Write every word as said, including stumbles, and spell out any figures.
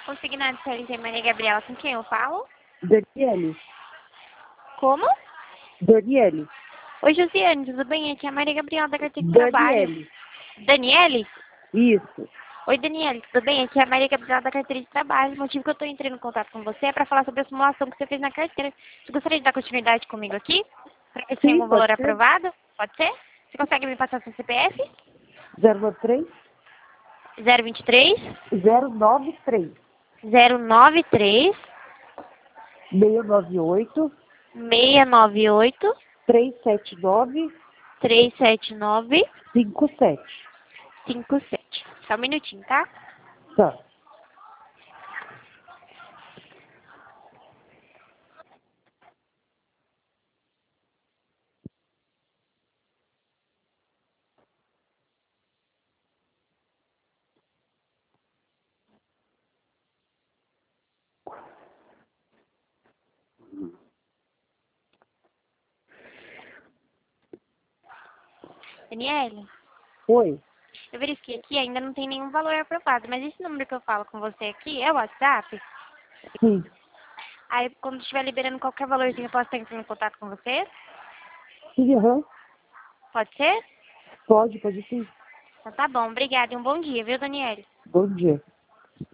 Consignado C L T Maria Gabriela, com quem eu falo? Daniele. Como? Daniele. Oi, Josiane, tudo bem? Aqui é a Maria Gabriela da Carteira de Trabalho. Daniele. Daniele? Isso. Oi, Daniele, tudo bem? Aqui é a Maria Gabriela da Carteira de Trabalho. O motivo que eu estou entrando em contato com você é para falar sobre a simulação que você fez na carteira. Você gostaria de dar continuidade comigo aqui? Para ver se tem Sim, algum pode valor ser. aprovado? Pode ser? Você consegue me passar seu C P F? zero nove três, zero vinte e três, zero nove três, zero nove três, seis nove oito, seis nove oito, três sete nove, três sete nove, cinco sete. cinco sete. Só um minutinho, tá? Tá. Daniele, Oi. eu verifiquei aqui, ainda não tem nenhum valor aprovado, mas esse número que eu falo com você aqui é o WhatsApp? Sim. Aí, quando estiver liberando qualquer valorzinho, eu posso estar entrando em contato com você? Sim, aham. Pode ser? Pode, pode sim. Então tá bom, obrigada e um bom dia, viu, Daniele? Bom dia.